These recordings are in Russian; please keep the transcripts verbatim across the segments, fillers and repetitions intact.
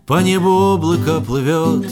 По небу облако плывет,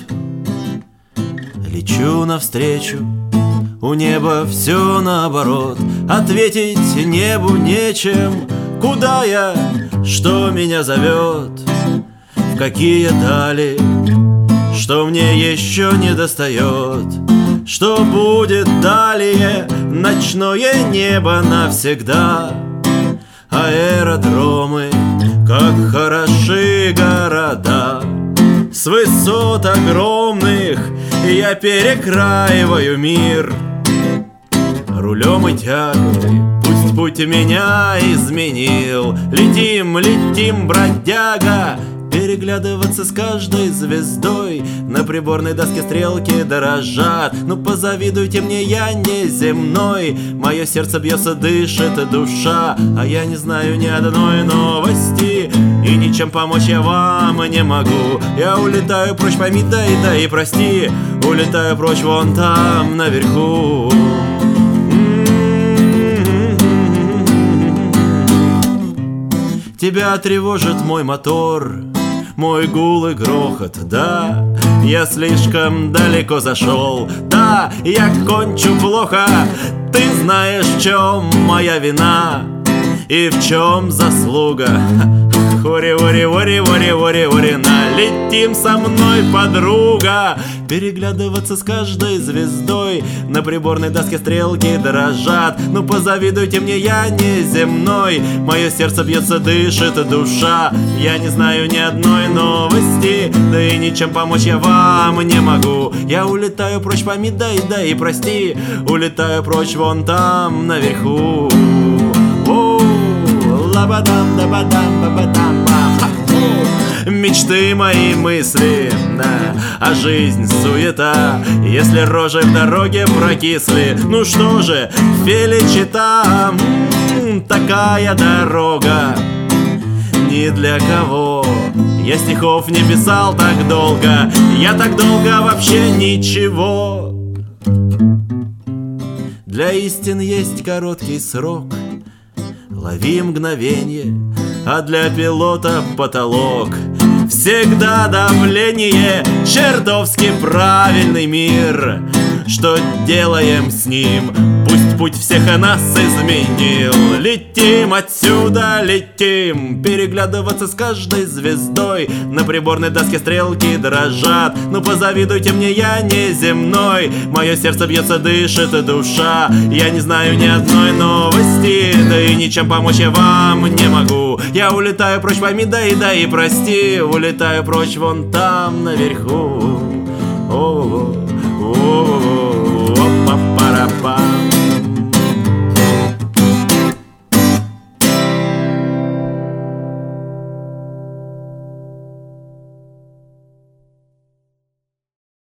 лечу навстречу. У неба все наоборот, ответить небу нечем. Куда я, что меня зовет, в какие дали, что мне еще не достает. Что будет далее, ночное небо навсегда. Аэродромы, как хороши города. С высот огромных я перекраиваю мир. Рулем и тягой пусть путь меня изменил. Летим, летим, бродяга, переглядываться с каждой звездой. На приборной доске стрелки дорожат. Ну позавидуйте мне, я не земной. Мое сердце бьется, дышит душа, а я не знаю ни одной новости. И ничем помочь я вам не могу. Я улетаю прочь, пойми, да и да и прости. Улетаю прочь вон там, наверху. Тебя тревожит мой мотор, мой гул и грохот, да. Я слишком далеко зашел, да, я кончу плохо. Ты знаешь, в чем моя вина и в чем заслуга. Ури, ури, ури, ури, ури, ури, налетим со мной, подруга. Переглядываться с каждой звездой. На приборной доске стрелки дрожат. Ну позавидуйте мне, я не земной. Мое сердце бьется, дышит душа. Я не знаю ни одной новости, да и ничем помочь я вам не могу. Я улетаю прочь, пойми, да и да и прости. Улетаю прочь вон там, наверху. Мечты мои, мысли, да, а жизнь суета. Если рожи в дороге прокисли, ну что же, величита, м-м, такая дорога ни для кого. Я стихов не писал так долго, я так долго вообще ничего. Для истин есть короткий срок, лови мгновенье, а для пилота потолок. Всегда давление, чертовски правильный мир. Что делаем с ним? Пусть путь всех нас изменил. Летим отсюда, летим. Переглядываться с каждой звездой. На приборной доске стрелки дрожат. Ну позавидуйте мне, я не земной. Мое сердце бьется, дышит душа. Я не знаю ни одной новости, да и ничем помочь я вам не могу. Я улетаю прочь, пойми, да и да и прости. Улетаю прочь вон там, наверху.